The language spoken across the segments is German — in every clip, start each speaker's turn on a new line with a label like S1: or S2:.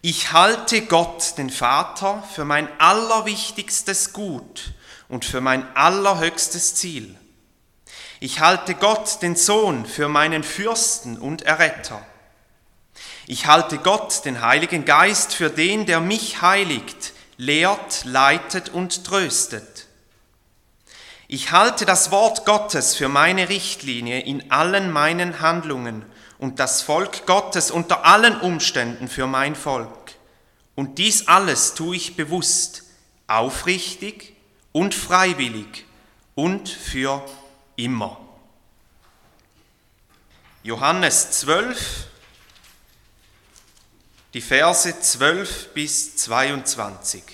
S1: Ich halte Gott, den Vater, für mein allerwichtigstes Gut und für mein allerhöchstes Ziel. Ich halte Gott, den Sohn, für meinen Fürsten und Erretter. Ich halte Gott, den Heiligen Geist, für den, der mich heiligt, lehrt, leitet und tröstet. Ich halte das Wort Gottes für meine Richtlinie in allen meinen Handlungen und das Volk Gottes unter allen Umständen für mein Volk. Und dies alles tue ich bewusst, aufrichtig und freiwillig und für immer. Johannes 12, die Verse 12 bis 22.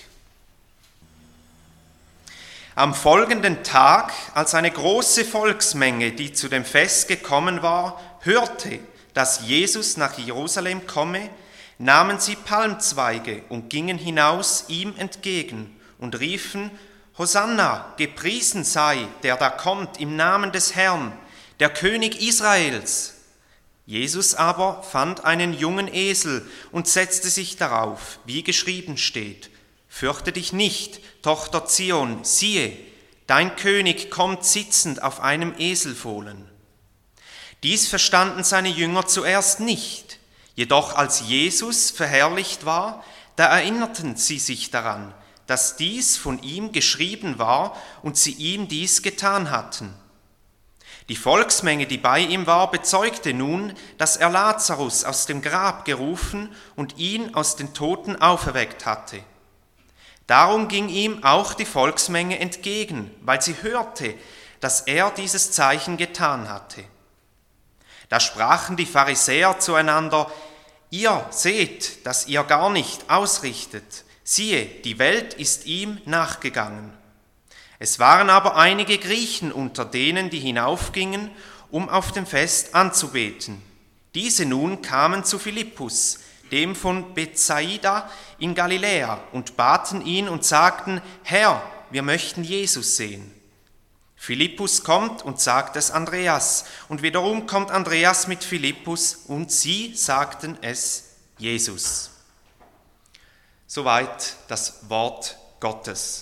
S1: Am folgenden Tag, als eine große Volksmenge, die zu dem Fest gekommen war, hörte, dass Jesus nach Jerusalem komme, nahmen sie Palmzweige und gingen hinaus ihm entgegen und riefen: Hosanna, gepriesen sei, der da kommt im Namen des Herrn, der König Israels. Jesus aber fand einen jungen Esel und setzte sich darauf, wie geschrieben steht: Fürchte dich nicht, Tochter Zion, siehe, dein König kommt sitzend auf einem Eselfohlen. Dies verstanden seine Jünger zuerst nicht, jedoch als Jesus verherrlicht war, da erinnerten sie sich daran, dass dies von ihm geschrieben war und sie ihm dies getan hatten. Die Volksmenge, die bei ihm war, bezeugte nun, dass er Lazarus aus dem Grab gerufen und ihn aus den Toten auferweckt hatte. Darum ging ihm auch die Volksmenge entgegen, weil sie hörte, dass er dieses Zeichen getan hatte. Da sprachen die Pharisäer zueinander: Ihr seht, dass ihr gar nicht ausrichtet. Siehe, die Welt ist ihm nachgegangen. Es waren aber einige Griechen unter denen, die hinaufgingen, um auf dem Fest anzubeten. Diese nun kamen zu Philippus, dem von Bethsaida in Galiläa, und baten ihn und sagten: Herr, wir möchten Jesus sehen. Philippus kommt und sagt es Andreas, und wiederum kommt Andreas mit Philippus, und sie sagten es Jesus. Soweit das Wort Gottes.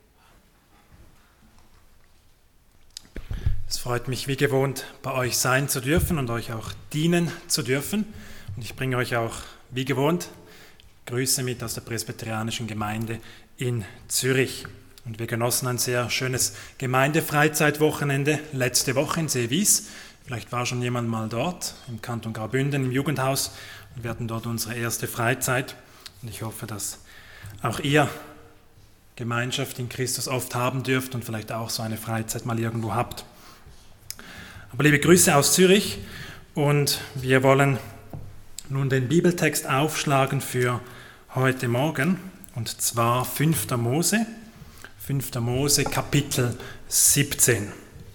S2: Es freut mich wie gewohnt, bei euch sein zu dürfen und euch auch dienen zu dürfen. Und ich bringe euch auch wie gewohnt Grüße mit aus der presbyterianischen Gemeinde in Zürich. Und wir genossen ein sehr schönes Gemeindefreizeitwochenende letzte Woche in Seewies. Vielleicht war schon jemand mal dort, im Kanton Graubünden, im Jugendhaus. Und wir hatten dort unsere erste Freizeit. Und ich hoffe, dass auch ihr Gemeinschaft in Christus oft haben dürft und vielleicht auch so eine Freizeit mal irgendwo habt. Aber liebe Grüße aus Zürich. Und wir wollen nun den Bibeltext aufschlagen für heute Morgen. Und zwar 5. Mose. 5. Mose, Kapitel 17.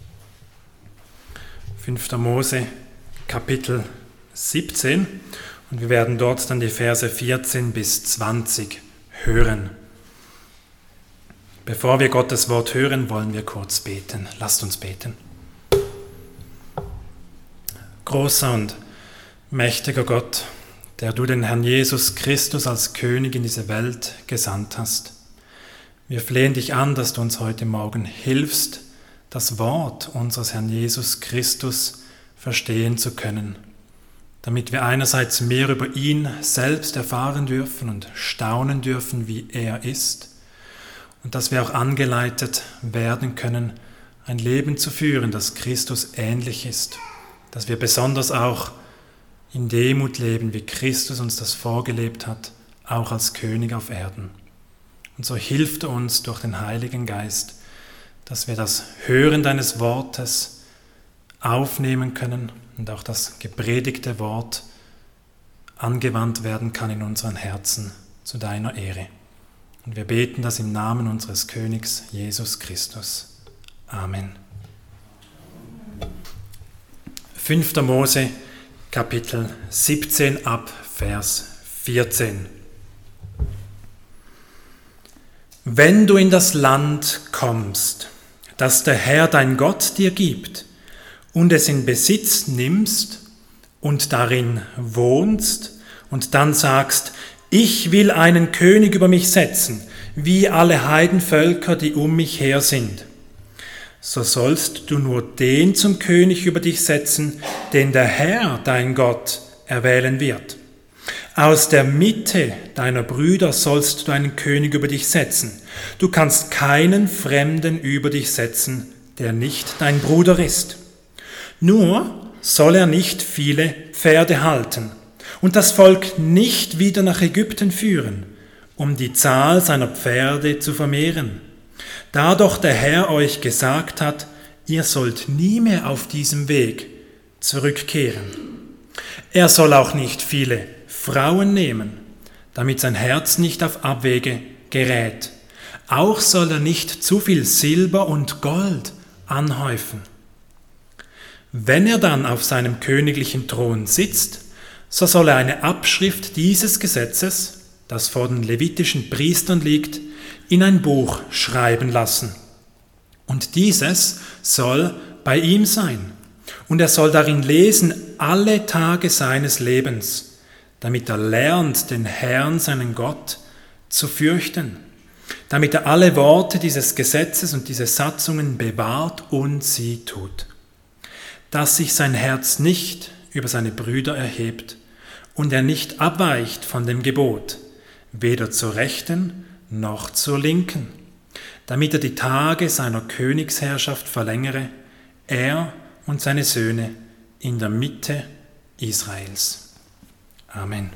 S2: 5. Mose, Kapitel 17. Und wir werden dort dann die Verse 14 bis 20 hören. Bevor wir Gottes Wort hören, wollen wir kurz beten. Lasst uns beten. Großer und mächtiger Gott, der du den Herrn Jesus Christus als König in diese Welt gesandt hast. Wir flehen dich an, dass du uns heute Morgen hilfst, das Wort unseres Herrn Jesus Christus verstehen zu können, damit wir einerseits mehr über ihn selbst erfahren dürfen und staunen dürfen, wie er ist, und dass wir auch angeleitet werden können, ein Leben zu führen, das Christus ähnlich ist, dass wir besonders auch in Demut leben, wie Christus uns das vorgelebt hat, auch als König auf Erden. Und so hilft uns durch den Heiligen Geist, dass wir das Hören deines Wortes aufnehmen können und auch das gepredigte Wort angewandt werden kann in unseren Herzen zu deiner Ehre. Und wir beten das im Namen unseres Königs Jesus Christus. Amen. 5. Mose, Kapitel 17 ab Vers 14. Wenn du in das Land kommst, das der Herr dein Gott dir gibt, und es in Besitz nimmst und darin wohnst und dann sagst: Ich will einen König über mich setzen, wie alle Heidenvölker, die um mich her sind. So sollst du nur den zum König über dich setzen, den der Herr, dein Gott, erwählen wird. Aus der Mitte deiner Brüder sollst du einen König über dich setzen. Du kannst keinen Fremden über dich setzen, der nicht dein Bruder ist. Nur soll er nicht viele Pferde halten und das Volk nicht wieder nach Ägypten führen, um die Zahl seiner Pferde zu vermehren. Da doch der Herr euch gesagt hat, ihr sollt nie mehr auf diesem Weg zurückkehren. Er soll auch nicht viele Frauen nehmen, damit sein Herz nicht auf Abwege gerät. Auch soll er nicht zu viel Silber und Gold anhäufen. Wenn er dann auf seinem königlichen Thron sitzt, so soll er eine Abschrift dieses Gesetzes, das vor den levitischen Priestern liegt, in ein Buch schreiben lassen. Und dieses soll bei ihm sein. Und er soll darin lesen alle Tage seines Lebens, damit er lernt, den Herrn, seinen Gott, zu fürchten, damit er alle Worte dieses Gesetzes und diese Satzungen bewahrt und sie tut, dass sich sein Herz nicht über seine Brüder erhebt und er nicht abweicht von dem Gebot, weder zur Rechten noch zur Linken, damit er die Tage seiner Königsherrschaft verlängere, er und seine Söhne in der Mitte Israels. Amen.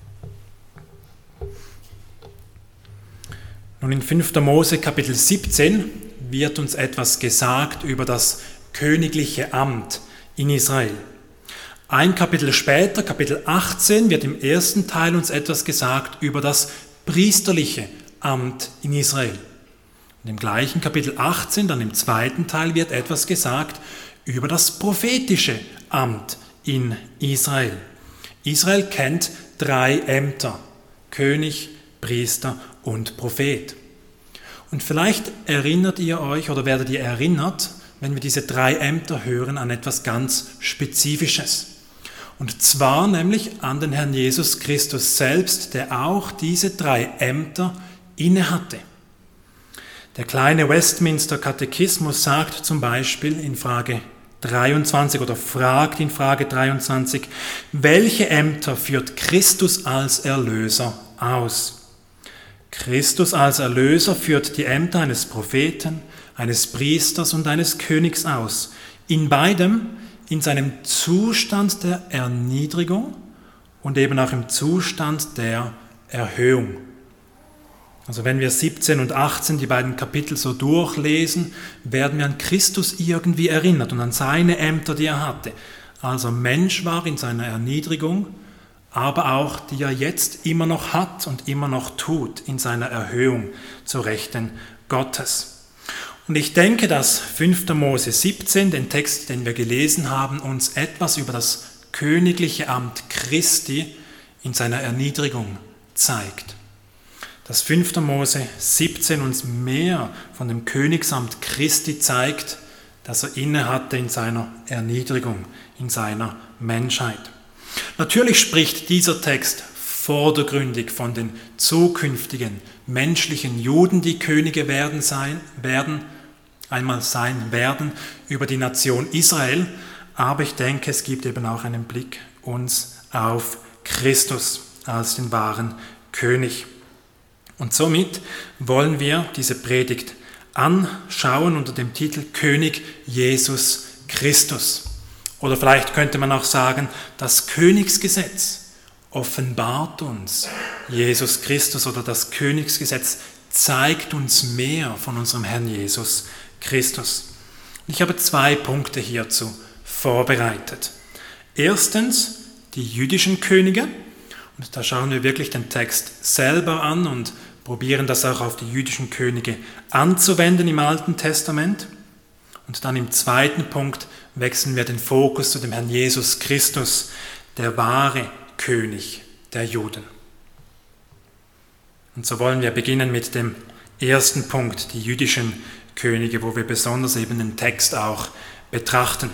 S2: Nun in 5. Mose Kapitel 17 wird uns etwas gesagt über das königliche Amt in Israel. Ein Kapitel später, Kapitel 18, wird im ersten Teil uns etwas gesagt über das priesterliche Amt in Israel. Und im gleichen Kapitel 18, dann im zweiten Teil, wird etwas gesagt über das prophetische Amt in Israel. Israel kennt 3 Ämter: König, Priester und Prophet. Und vielleicht erinnert ihr euch oder werdet ihr erinnert, wenn wir diese 3 Ämter hören, an etwas ganz Spezifisches. Und zwar nämlich an den Herrn Jesus Christus selbst, der auch diese 3 Ämter innehatte. Der kleine Westminster Katechismus sagt zum Beispiel in Frage 23 oder fragt in Frage 23, welche Ämter führt Christus als Erlöser aus? Christus als Erlöser führt die Ämter eines Propheten, eines Priesters und eines Königs aus. In beidem, in seinem Zustand der Erniedrigung und eben auch im Zustand der Erhöhung. Also wenn wir 17 und 18 die beiden Kapitel so durchlesen, werden wir an Christus irgendwie erinnert und an seine Ämter, die er hatte. Also Mensch war in seiner Erniedrigung, aber auch die er jetzt immer noch hat und immer noch tut in seiner Erhöhung zur Rechten Gottes. Und ich denke, dass 5. Mose 17, den Text, den wir gelesen haben, uns etwas über das königliche Amt Christi in seiner Erniedrigung zeigt. Dass 5. Mose 17 uns mehr von dem Königsamt Christi zeigt, das er innehatte in seiner Erniedrigung, in seiner Menschheit. Natürlich spricht dieser Text vordergründig von den zukünftigen menschlichen Juden, die Könige einmal sein werden über die Nation Israel, aber ich denke, es gibt eben auch einen Blick uns auf Christus als den wahren König. Und somit wollen wir diese Predigt anschauen unter dem Titel König Jesus Christus. Oder vielleicht könnte man auch sagen, das Königsgesetz offenbart uns Jesus Christus oder das Königsgesetz zeigt uns mehr von unserem Herrn Jesus Christus. Ich habe 2 Punkte hierzu vorbereitet. Erstens die jüdischen Könige. Und da schauen wir wirklich den Text selber an und probieren das auch auf die jüdischen Könige anzuwenden im Alten Testament. Und dann im zweiten Punkt wechseln wir den Fokus zu dem Herrn Jesus Christus, der wahre König der Juden. Und so wollen wir beginnen mit dem ersten Punkt, die jüdischen Könige, wo wir besonders eben den Text auch betrachten.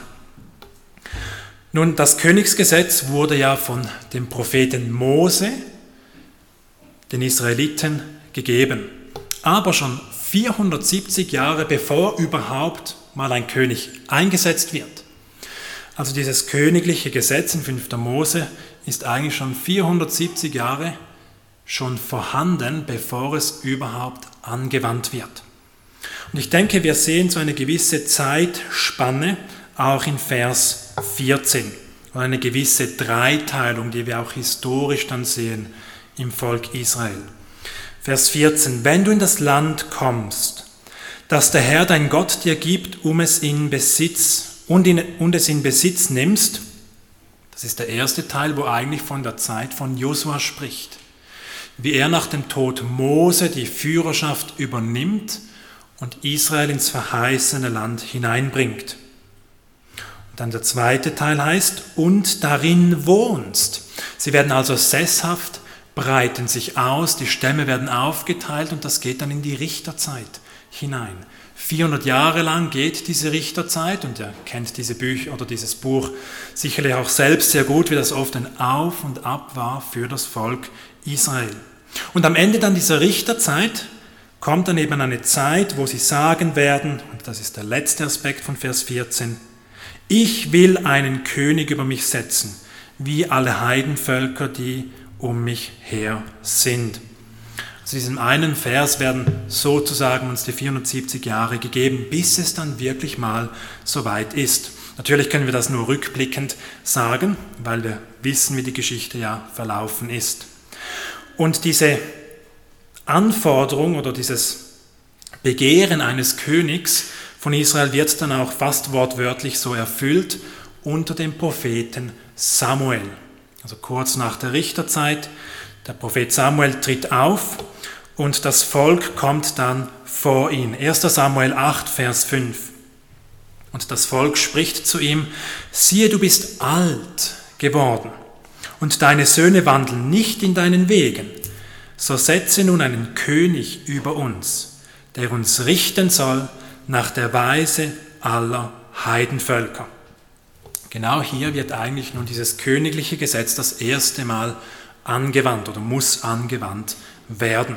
S2: Nun, das Königsgesetz wurde ja von dem Propheten Mose den Israeliten gegeben. Aber schon 470 Jahre bevor überhaupt mal ein König eingesetzt wird. Also dieses königliche Gesetz in 5. Mose ist eigentlich schon 470 Jahre schon vorhanden, bevor es überhaupt angewandt wird. Und ich denke, wir sehen so eine gewisse Zeitspanne auch in Vers 14. Und eine gewisse Dreiteilung, die wir auch historisch dann sehen im Volk Israel. Vers 14. Wenn du in das Land kommst, das der Herr dein Gott dir gibt, es in Besitz nimmst, das ist der erste Teil, wo eigentlich von der Zeit von Josua spricht. Wie er nach dem Tod Mose die Führerschaft übernimmt und Israel ins verheißene Land hineinbringt. Und dann der zweite Teil heißt, und darin wohnst. Sie werden also sesshaft, breiten sich aus, die Stämme werden aufgeteilt und das geht dann in die Richterzeit hinein. 400 Jahre lang geht diese Richterzeit und ihr kennt diese Bücher oder dieses Buch sicherlich auch selbst sehr gut, wie das oft ein Auf und Ab war für das Volk Israel. Und am Ende dann dieser Richterzeit kommt dann eben eine Zeit, wo sie sagen werden, und das ist der letzte Aspekt von Vers 14, ich will einen König über mich setzen, wie alle Heidenvölker, die um mich her sind. Aus diesem einen Vers werden sozusagen uns die 470 Jahre gegeben, bis es dann wirklich mal soweit ist. Natürlich können wir das nur rückblickend sagen, weil wir wissen, wie die Geschichte ja verlaufen ist. Und diese Anforderung oder dieses Begehren eines Königs von Israel wird dann auch fast wortwörtlich so erfüllt unter dem Propheten Samuel. Also kurz nach der Richterzeit, der Prophet Samuel tritt auf und das Volk kommt dann vor ihn. 1. Samuel 8, Vers 5. Und das Volk spricht zu ihm, siehe, du bist alt geworden und deine Söhne wandeln nicht in deinen Wegen. So setze nun einen König über uns, der uns richten soll nach der Weise aller Heidenvölker. Genau hier wird eigentlich nun dieses königliche Gesetz das erste Mal angewandt oder muss angewandt werden.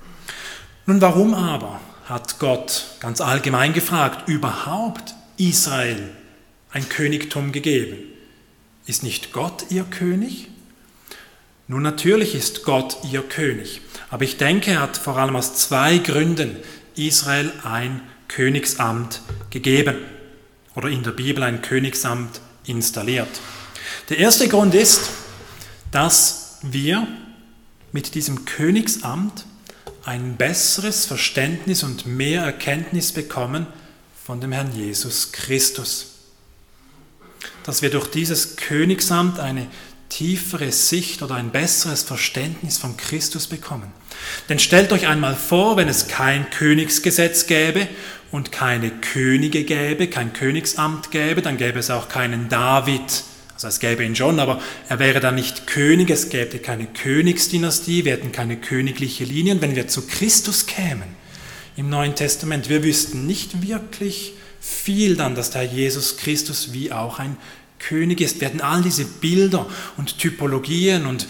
S2: Nun, warum aber hat Gott ganz allgemein gefragt, überhaupt Israel ein Königtum gegeben? Ist nicht Gott ihr König? Nun, natürlich ist Gott ihr König, aber ich denke, er hat vor allem aus zwei Gründen Israel ein Königsamt gegeben oder in der Bibel ein Königsamt installiert. Der erste Grund ist, dass wir mit diesem Königsamt ein besseres Verständnis und mehr Erkenntnis bekommen von dem Herrn Jesus Christus. Dass wir durch dieses Königsamt eine tiefere Sicht oder ein besseres Verständnis von Christus bekommen. Denn stellt euch einmal vor, wenn es kein Königsgesetz gäbe und keine Könige gäbe, kein Königsamt gäbe, dann gäbe es auch keinen David. Also es gäbe ihn schon, aber er wäre dann nicht König, es gäbe keine Königsdynastie, wir hätten keine königliche Linie. Und wenn wir zu Christus kämen im Neuen Testament, wir wüssten nicht wirklich viel dann, dass der Jesus Christus wie auch ein König ist. Wir hätten all diese Bilder und Typologien und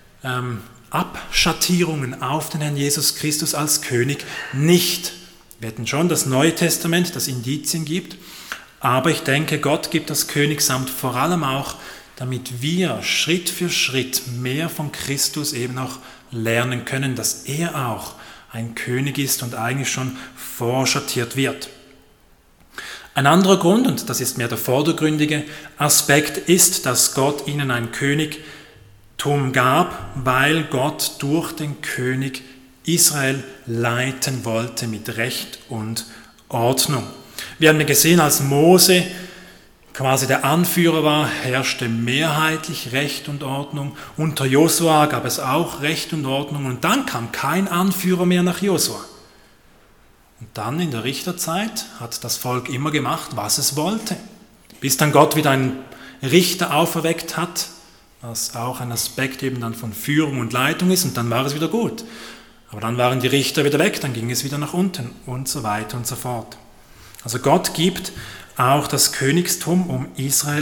S2: Abschattierungen auf den Herrn Jesus Christus als König nicht. Wir hätten schon das Neue Testament, das Indizien gibt, aber ich denke, Gott gibt das Königsamt vor allem auch, damit wir Schritt für Schritt mehr von Christus eben auch lernen können, dass er auch ein König ist und eigentlich schon vorschattiert wird. Ein anderer Grund, und das ist mehr der vordergründige Aspekt, ist, dass Gott ihnen ein Königtum gab, weil Gott durch den König Israel leiten wollte mit Recht und Ordnung. Wir haben ja gesehen, als Mose quasi der Anführer war, herrschte mehrheitlich Recht und Ordnung. Unter Josua gab es auch Recht und Ordnung und dann kam kein Anführer mehr nach Josua. Und dann in der Richterzeit hat das Volk immer gemacht, was es wollte. Bis dann Gott wieder einen Richter auferweckt hat, was auch ein Aspekt eben dann von Führung und Leitung ist, und dann war es wieder gut. Aber dann waren die Richter wieder weg, dann ging es wieder nach unten und so weiter und so fort. Also Gott gibt auch das Königstum, um Israel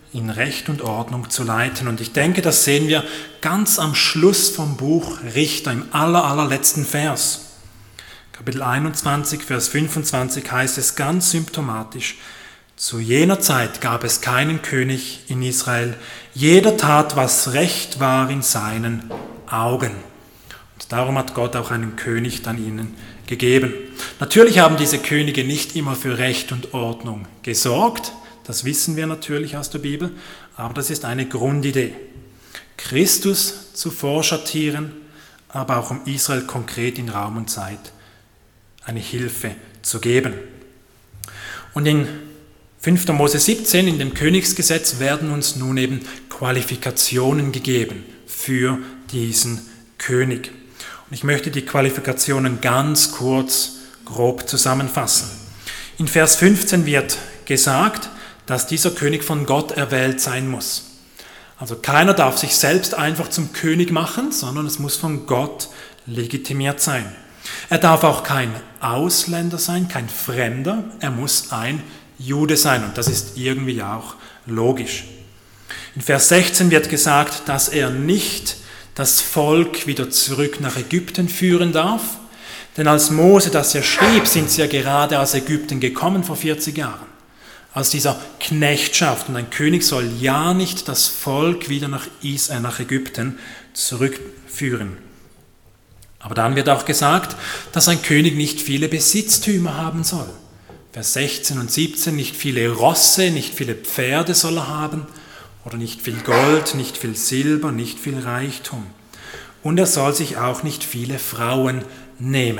S2: in Recht und Ordnung zu leiten. Und ich denke, das sehen wir ganz am Schluss vom Buch Richter, im allerletzten Vers. Kapitel 21, Vers 25 heißt es ganz symptomatisch: Zu jener Zeit gab es keinen König in Israel. Jeder tat, was recht war in seinen Augen. Und darum hat Gott auch einen König dann ihnen gegeben. Natürlich haben diese Könige nicht immer für Recht und Ordnung gesorgt. Das wissen wir natürlich aus der Bibel. Aber das ist eine Grundidee. Christus zu vorschattieren, aber auch um Israel konkret in Raum und Zeit eine Hilfe zu geben. Und in 5. Mose 17, in dem Königsgesetz, werden uns nun eben Qualifikationen gegeben für diesen König. Und ich möchte die Qualifikationen ganz kurz, grob zusammenfassen. In Vers 15 wird gesagt, dass dieser König von Gott erwählt sein muss. Also keiner darf sich selbst einfach zum König machen, sondern es muss von Gott legitimiert sein. Er darf auch kein Ausländer sein, kein Fremder, er muss ein Jude sein und das ist irgendwie auch logisch. In Vers 16 wird gesagt, dass er nicht das Volk wieder zurück nach Ägypten führen darf, denn als Mose das ja schrieb, sind sie ja gerade aus Ägypten gekommen vor 40 Jahren, aus dieser Knechtschaft, und ein König soll ja nicht das Volk wieder nach Ägypten zurückführen. Aber dann wird auch gesagt, dass ein König nicht viele Besitztümer haben soll. Vers 16 und 17, nicht viele Rosse, nicht viele Pferde soll er haben, oder nicht viel Gold, nicht viel Silber, nicht viel Reichtum. Und er soll sich auch nicht viele Frauen nehmen.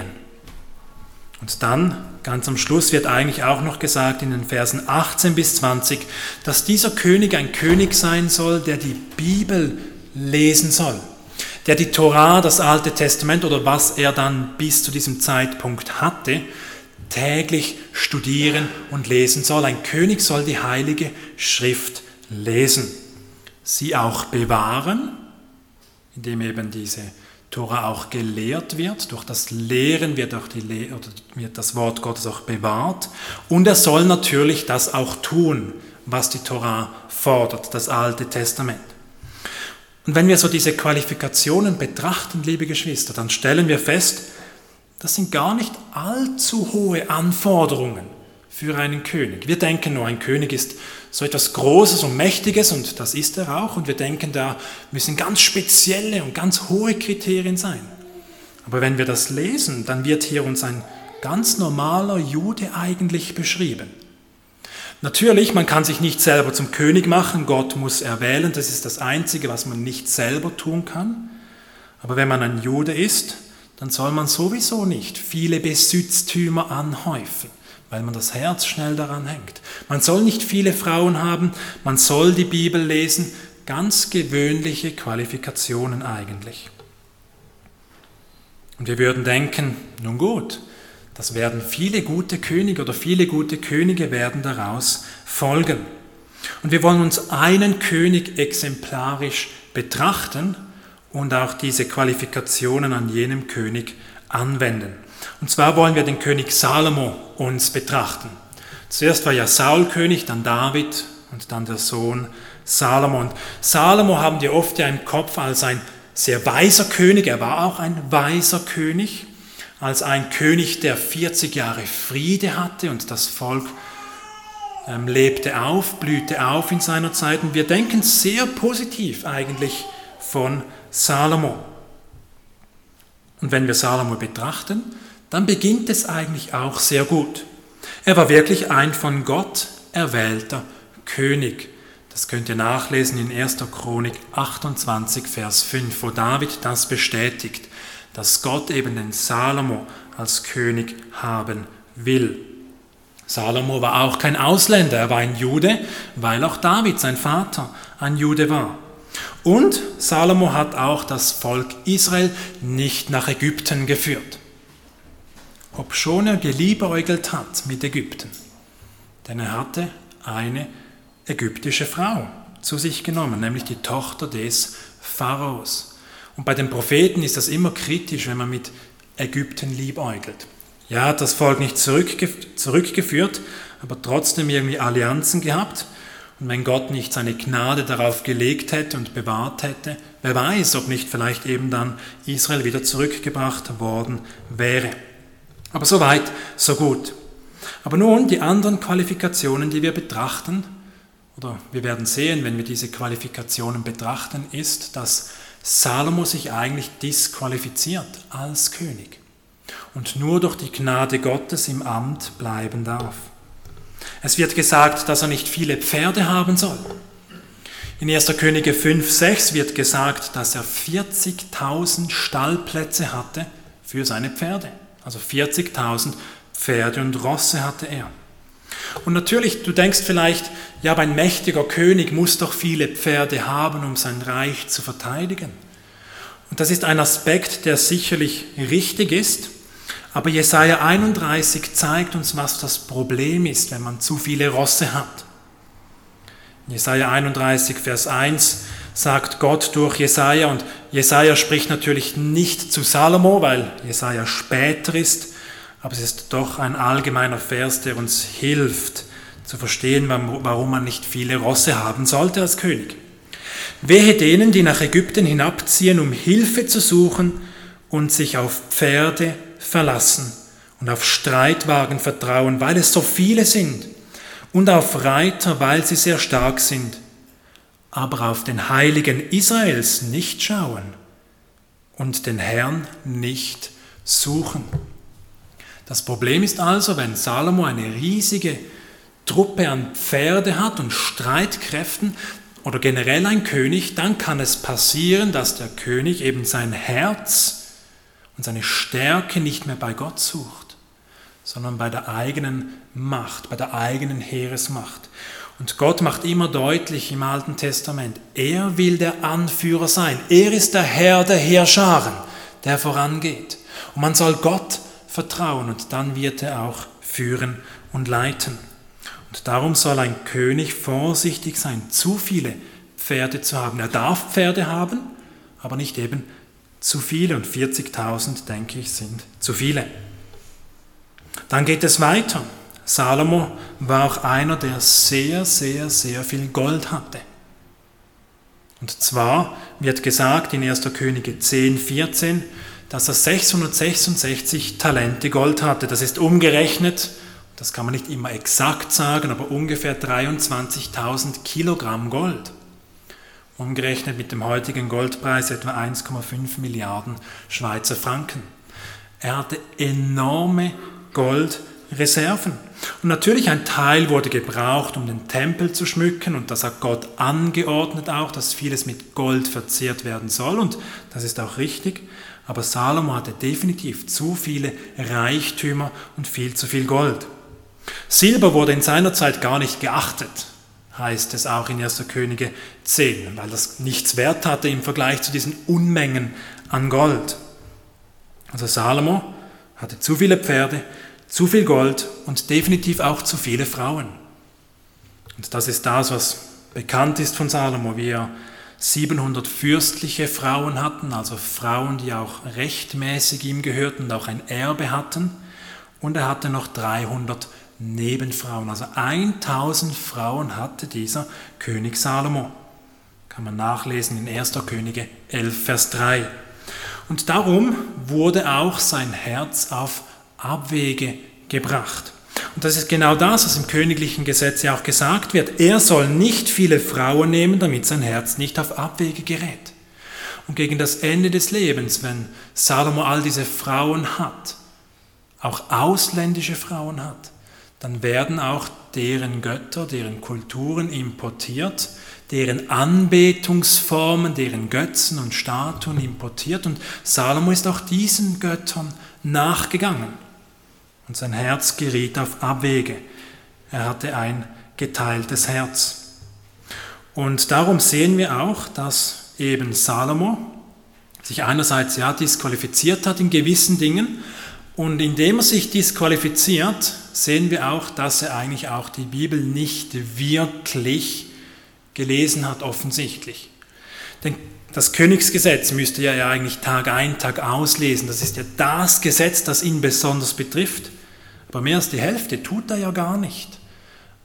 S2: Und dann, ganz am Schluss, wird eigentlich auch noch gesagt in den Versen 18 bis 20, dass dieser König ein König sein soll, der die Bibel lesen soll, der die Tora, das Alte Testament oder was er dann bis zu diesem Zeitpunkt hatte, täglich studieren und lesen soll. Ein König soll die Heilige Schrift lesen, sie auch bewahren, indem eben diese Tora auch gelehrt wird. Durch das Lehren wird das Wort Gottes auch bewahrt. Und er soll natürlich das auch tun, was die Tora fordert, das Alte Testament. Und wenn wir so diese Qualifikationen betrachten, liebe Geschwister, dann stellen wir fest, das sind gar nicht allzu hohe Anforderungen für einen König. Wir denken nur, ein König ist so etwas Großes und Mächtiges, und das ist er auch. Und wir denken, da müssen ganz spezielle und ganz hohe Kriterien sein. Aber wenn wir das lesen, dann wird hier uns ein ganz normaler Jude eigentlich beschrieben. Natürlich, man kann sich nicht selber zum König machen, Gott muss erwählen, das ist das Einzige, was man nicht selber tun kann. Aber wenn man ein Jude ist, dann soll man sowieso nicht viele Besitztümer anhäufen, weil man das Herz schnell daran hängt. Man soll nicht viele Frauen haben, man soll die Bibel lesen, ganz gewöhnliche Qualifikationen eigentlich. Und wir würden denken, nun gut, das werden viele gute Könige oder viele gute Könige werden daraus folgen. Und wir wollen uns einen König exemplarisch betrachten und auch diese Qualifikationen an jenem König anwenden. Und zwar wollen wir den König Salomo uns betrachten. Zuerst war ja Saul König, dann David und dann der Sohn Salomo. Und Salomo haben wir oft ja im Kopf als ein sehr weiser König. Er war auch ein weiser König, als ein König, der 40 Jahre Friede hatte und das Volk blühte auf in seiner Zeit. Und wir denken sehr positiv eigentlich von Salomo. Und wenn wir Salomo betrachten, dann beginnt es eigentlich auch sehr gut. Er war wirklich ein von Gott erwählter König. Das könnt ihr nachlesen in 1. Chronik 28, Vers 5, wo David das bestätigt, dass Gott eben den Salomo als König haben will. Salomo war auch kein Ausländer, er war ein Jude, weil auch David, sein Vater, ein Jude war. Und Salomo hat auch das Volk Israel nicht nach Ägypten geführt, obschon er geliebäugelt hat mit Ägypten. Denn er hatte eine ägyptische Frau zu sich genommen, nämlich die Tochter des Pharaos. Und bei den Propheten ist das immer kritisch, wenn man mit Ägypten liebäugelt. Ja, hat das Volk nicht zurückgeführt, aber trotzdem irgendwie Allianzen gehabt. Und wenn Gott nicht seine Gnade darauf gelegt hätte und bewahrt hätte, wer weiß, ob nicht vielleicht eben dann Israel wieder zurückgebracht worden wäre. Aber so weit, so gut. Aber nun die anderen Qualifikationen, die wir betrachten, oder wir werden sehen, wenn wir diese Qualifikationen betrachten, ist, dass Salomo sich eigentlich disqualifiziert als König und nur durch die Gnade Gottes im Amt bleiben darf. Es wird gesagt, dass er nicht viele Pferde haben soll. In 1. Könige 5,6 wird gesagt, dass er 40.000 Stallplätze hatte für seine Pferde. Also 40.000 Pferde und Rosse hatte er. Und natürlich, du denkst vielleicht, ja, aber ein mächtiger König muss doch viele Pferde haben, um sein Reich zu verteidigen. Und das ist ein Aspekt, der sicherlich richtig ist, aber Jesaja 31 zeigt uns, was das Problem ist, wenn man zu viele Rosse hat. In Jesaja 31, Vers 1 sagt Gott durch Jesaja, und Jesaja spricht natürlich nicht zu Salomo, weil Jesaja später ist, aber es ist doch ein allgemeiner Vers, der uns hilft zu verstehen, warum man nicht viele Rosse haben sollte als König. Wehe denen, die nach Ägypten hinabziehen, um Hilfe zu suchen und sich auf Pferde verlassen und auf Streitwagen vertrauen, weil es so viele sind, und auf Reiter, weil sie sehr stark sind, aber auf den Heiligen Israels nicht schauen und den Herrn nicht suchen. Das Problem ist also, wenn Salomo eine riesige Truppe an Pferde hat und Streitkräften oder generell ein König, dann kann es passieren, dass der König eben sein Herz und seine Stärke nicht mehr bei Gott sucht, sondern bei der eigenen Macht, bei der eigenen Heeresmacht. Und Gott macht immer deutlich im Alten Testament, er will der Anführer sein. Er ist der Herr der Heerscharen, der vorangeht. Und man soll Gott vertrauen und dann wird er auch führen und leiten. Und darum soll ein König vorsichtig sein, zu viele Pferde zu haben. Er darf Pferde haben, aber nicht eben zu viele. Und 40.000, denke ich, sind zu viele. Dann geht es weiter. Salomo war auch einer, der sehr, sehr, sehr viel Gold hatte. Und zwar wird gesagt in 1. Könige 10, 14, dass er 666 Talente Gold hatte. Das ist umgerechnet, das kann man nicht immer exakt sagen, aber ungefähr 23.000 Kilogramm Gold. Umgerechnet mit dem heutigen Goldpreis etwa 1,5 Milliarden Schweizer Franken. Er hatte enorme Goldreserven. Und natürlich ein Teil wurde gebraucht, um den Tempel zu schmücken, und das hat Gott angeordnet auch, dass vieles mit Gold verzehrt werden soll, und das ist auch richtig. Aber Salomo hatte definitiv zu viele Reichtümer und viel zu viel Gold. Silber wurde in seiner Zeit gar nicht geachtet, heißt es auch in 1. Könige 10, weil das nichts wert hatte im Vergleich zu diesen Unmengen an Gold. Also Salomo hatte zu viele Pferde, zu viel Gold und definitiv auch zu viele Frauen. Und das ist das, was bekannt ist von Salomo, wie er 700 fürstliche Frauen hatten, also Frauen, die auch rechtmäßig ihm gehörten und auch ein Erbe hatten. Und er hatte noch 300 Nebenfrauen, also 1000 Frauen hatte dieser König Salomo. Kann man nachlesen in 1. Könige 11, Vers 3. Und darum wurde auch sein Herz auf Abwege gebracht. Und das ist genau das, was im königlichen Gesetz ja auch gesagt wird. Er soll nicht viele Frauen nehmen, damit sein Herz nicht auf Abwege gerät. Und gegen das Ende des Lebens, wenn Salomo all diese Frauen hat, auch ausländische Frauen hat, dann werden auch deren Götter, deren Kulturen importiert, deren Anbetungsformen, deren Götzen und Statuen importiert. Und Salomo ist auch diesen Göttern nachgegangen. Und sein Herz geriet auf Abwege. Er hatte ein geteiltes Herz. Und darum sehen wir auch, dass eben Salomo sich einerseits ja disqualifiziert hat in gewissen Dingen, und indem er sich disqualifiziert, sehen wir auch, dass er eigentlich auch die Bibel nicht wirklich gelesen hat, offensichtlich. Denn das Königsgesetz müsste er ja eigentlich Tag ein, Tag auslesen. Das ist ja das Gesetz, das ihn besonders betrifft. Aber mehr als die Hälfte tut er ja gar nicht.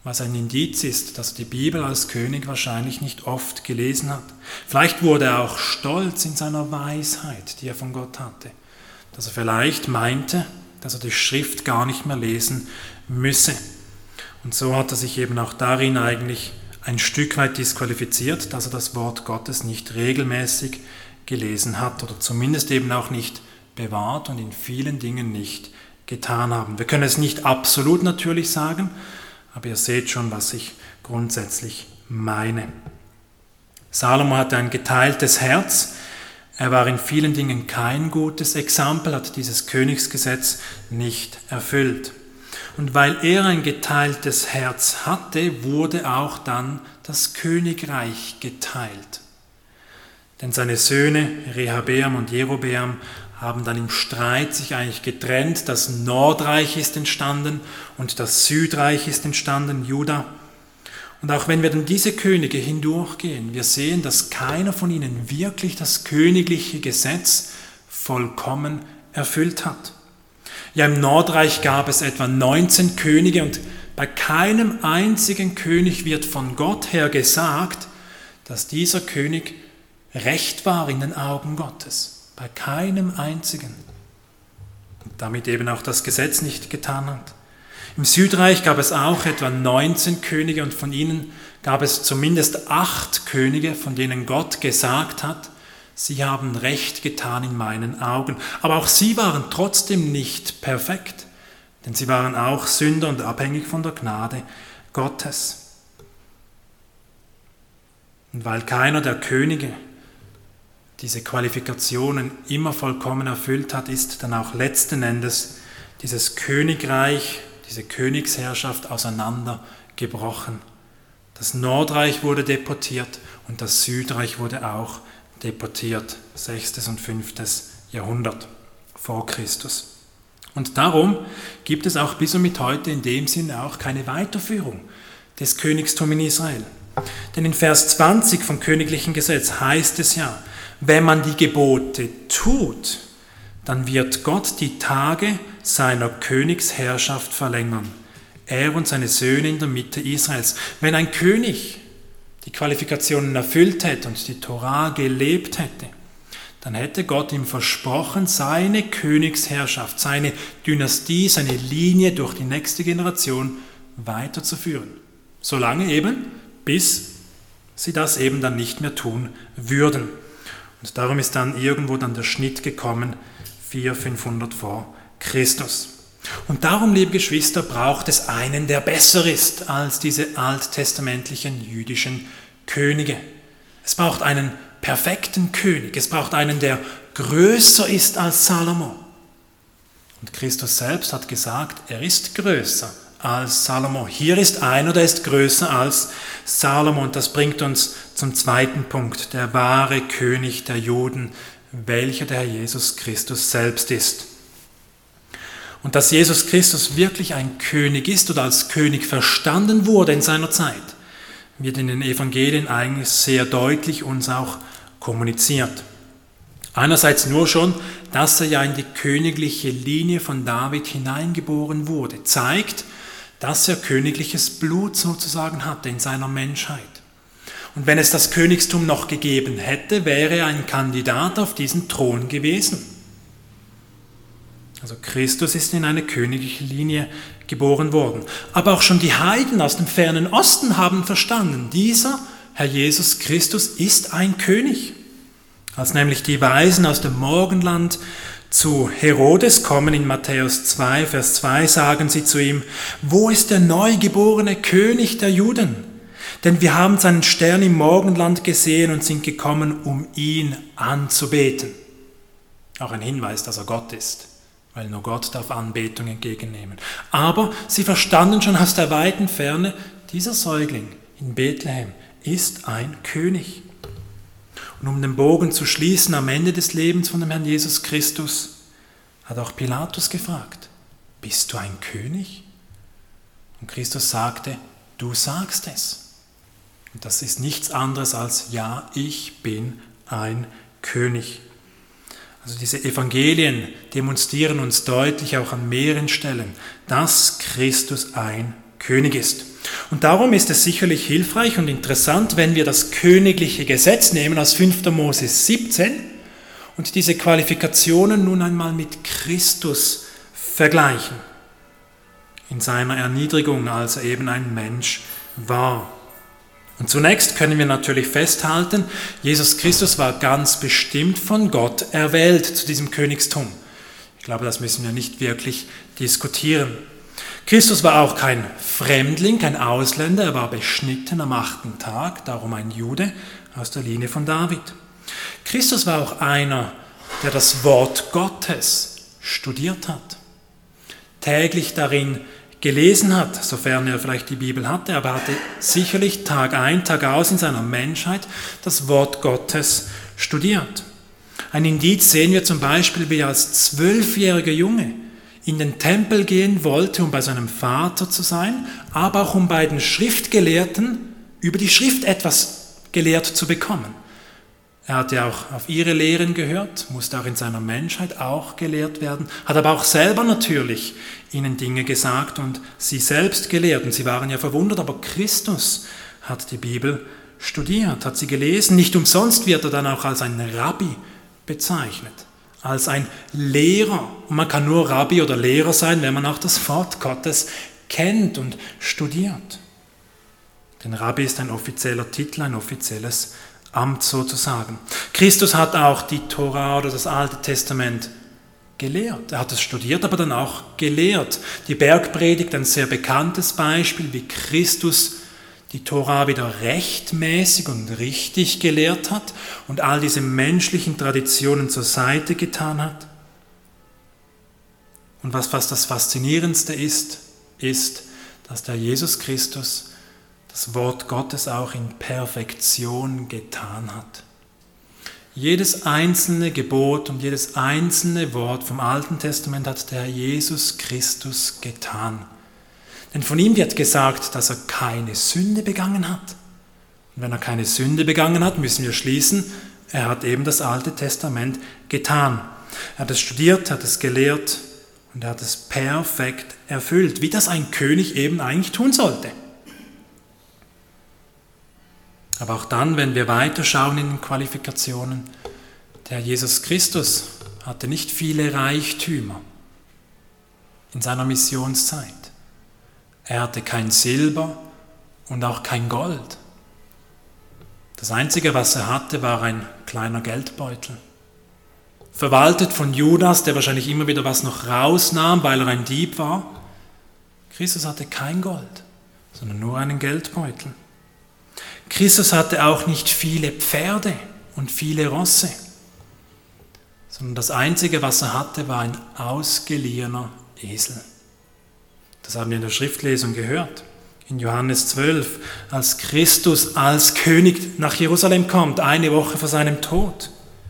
S2: was ein Indiz ist, dass er die Bibel als König wahrscheinlich nicht oft gelesen hat. Vielleicht wurde er auch stolz in seiner Weisheit, die er von Gott hatte, dass er vielleicht meinte, dass er die Schrift gar nicht mehr lesen müsse. Und so hat er sich eben auch darin eigentlich ein Stück weit disqualifiziert, dass er das Wort Gottes nicht regelmäßig gelesen hat oder zumindest eben auch nicht bewahrt und in vielen Dingen nicht getan haben. Wir können es nicht absolut natürlich sagen, aber ihr seht schon, was ich grundsätzlich meine. Salomo hatte ein geteiltes Herz. Er war in vielen Dingen kein gutes Exempel, hat dieses Königsgesetz nicht erfüllt. Und weil er ein geteiltes Herz hatte, wurde auch dann das Königreich geteilt. Denn seine Söhne Rehabeam und Jerobeam haben dann im Streit sich eigentlich getrennt. Das Nordreich ist entstanden und das Südreich ist entstanden, Juda. Und auch wenn wir dann diese Könige hindurchgehen, wir sehen, dass keiner von ihnen wirklich das königliche Gesetz vollkommen erfüllt hat. Ja, im Nordreich gab es etwa 19 Könige und bei keinem einzigen König wird von Gott her gesagt, dass dieser König recht war in den Augen Gottes. Bei keinem einzigen. Und damit eben auch das Gesetz nicht getan hat. Im Südreich gab es auch etwa 19 Könige und von ihnen gab es zumindest 8 Könige, von denen Gott gesagt hat, sie haben Recht getan in meinen Augen. Aber auch sie waren trotzdem nicht perfekt, denn sie waren auch Sünder und abhängig von der Gnade Gottes. Und weil keiner der Könige diese Qualifikationen immer vollkommen erfüllt hat, ist dann auch letzten Endes dieses Königreich, diese Königsherrschaft auseinandergebrochen. Das Nordreich wurde deportiert und das Südreich wurde auch deportiert, 6. und 5. Jahrhundert vor Christus. Und darum gibt es auch bis und mit heute in dem Sinne auch keine Weiterführung des Königstums in Israel. Denn in Vers 20 vom königlichen Gesetz heißt es ja, wenn man die Gebote tut, dann wird Gott die Tage seiner Königsherrschaft verlängern. Er und seine Söhne in der Mitte Israels. Wenn ein König die Qualifikationen erfüllt hätte und die Torah gelebt hätte, dann hätte Gott ihm versprochen, seine Königsherrschaft, seine Dynastie, seine Linie durch die nächste Generation weiterzuführen. Solange eben, bis sie das eben dann nicht mehr tun würden. Und darum ist dann irgendwo dann der Schnitt gekommen, 400-500 vor Christus. Und darum, liebe Geschwister, braucht es einen, der besser ist als diese alttestamentlichen jüdischen Könige. Es braucht einen perfekten König. Es braucht einen, der größer ist als Salomo. Und Christus selbst hat gesagt, er ist größer als Salomo. Hier ist einer, der ist größer als Salomo. Und das bringt uns zum zweiten Punkt, der wahre König der Juden, welcher der Herr Jesus Christus selbst ist. Und dass Jesus Christus wirklich ein König ist oder als König verstanden wurde in seiner Zeit, wird in den Evangelien eigentlich sehr deutlich uns auch kommuniziert. Einerseits nur schon, dass er ja in die königliche Linie von David hineingeboren wurde, zeigt, dass er königliches Blut sozusagen hatte in seiner Menschheit. Und wenn es das Königstum noch gegeben hätte, wäre er ein Kandidat auf diesen Thron gewesen. Also Christus ist in eine königliche Linie geboren worden. Aber auch schon die Heiden aus dem fernen Osten haben verstanden, dieser Herr Jesus Christus ist ein König. Als nämlich die Weisen aus dem Morgenland zu Herodes kommen in Matthäus 2, Vers 2, sagen sie zu ihm, wo ist der neugeborene König der Juden? Denn wir haben seinen Stern im Morgenland gesehen und sind gekommen, um ihn anzubeten. Auch ein Hinweis, dass er Gott ist, weil nur Gott darf Anbetung entgegennehmen. Aber sie verstanden schon aus der weiten Ferne, dieser Säugling in Bethlehem ist ein König. Und um den Bogen zu schließen, am Ende des Lebens von dem Herrn Jesus Christus, hat auch Pilatus gefragt, bist du ein König? Und Christus sagte, du sagst es. Und das ist nichts anderes als, ja, ich bin ein König. Also diese Evangelien demonstrieren uns deutlich auch an mehreren Stellen, dass Christus ein König ist. Und darum ist es sicherlich hilfreich und interessant, wenn wir das königliche Gesetz nehmen aus 5. Mose 17 und diese Qualifikationen nun einmal mit Christus vergleichen. In seiner Erniedrigung, als er eben ein Mensch war. Und zunächst können wir natürlich festhalten, Jesus Christus war ganz bestimmt von Gott erwählt zu diesem Königstum. Ich glaube, das müssen wir nicht wirklich diskutieren. Christus war auch kein Fremdling, kein Ausländer, er war beschnitten am 8. Tag, darum ein Jude aus der Linie von David. Christus war auch einer, der das Wort Gottes studiert hat, täglich darin gelesen hat, sofern er vielleicht die Bibel hatte, aber hatte sicherlich Tag ein, Tag aus in seiner Menschheit das Wort Gottes studiert. Ein Indiz sehen wir zum Beispiel, wie er als 12-jähriger Junge in den Tempel gehen wollte, um bei seinem Vater zu sein, aber auch um bei den Schriftgelehrten über die Schrift etwas gelehrt zu bekommen. Er hatte auch auf ihre Lehren gehört, musste auch in seiner Menschheit auch gelehrt werden, hat aber auch selber natürlich ihnen Dinge gesagt und sie selbst gelehrt. Und sie waren ja verwundert, aber Christus hat die Bibel studiert, hat sie gelesen. Nicht umsonst wird er dann auch als ein Rabbi bezeichnet, als ein Lehrer. Und man kann nur Rabbi oder Lehrer sein, wenn man auch das Wort Gottes kennt und studiert. Denn Rabbi ist ein offizieller Titel, ein offizielles Amt sozusagen. Christus hat auch die Tora oder das Alte Testament gelehrt. Er hat es studiert, aber dann auch gelehrt. Die Bergpredigt, ein sehr bekanntes Beispiel, wie Christus die Tora wieder rechtmäßig und richtig gelehrt hat und all diese menschlichen Traditionen zur Seite getan hat. Und was fast das Faszinierendste ist, dass der Jesus Christus das Wort Gottes auch in Perfektion getan hat. Jedes einzelne Gebot und jedes einzelne Wort vom Alten Testament hat der Jesus Christus getan. Denn von ihm wird gesagt, dass er keine Sünde begangen hat. Und wenn er keine Sünde begangen hat, müssen wir schließen, er hat eben das Alte Testament getan. Er hat es studiert, er hat es gelehrt und er hat es perfekt erfüllt, wie das ein König eben eigentlich tun sollte. Aber auch dann, wenn wir weiterschauen in den Qualifikationen, der Jesus Christus hatte nicht viele Reichtümer in seiner Missionszeit. Er hatte kein Silber und auch kein Gold. Das Einzige, was er hatte, war ein kleiner Geldbeutel. Verwaltet von Judas, der wahrscheinlich immer wieder was noch rausnahm, weil er ein Dieb war. Christus hatte kein Gold, sondern nur einen Geldbeutel. Christus hatte auch nicht viele Pferde und viele Rosse, sondern das Einzige, was er hatte, war ein ausgeliehener Esel. Das haben wir in der Schriftlesung gehört. In Johannes 12, als Christus als König nach Jerusalem kommt, eine Woche vor seinem Tod.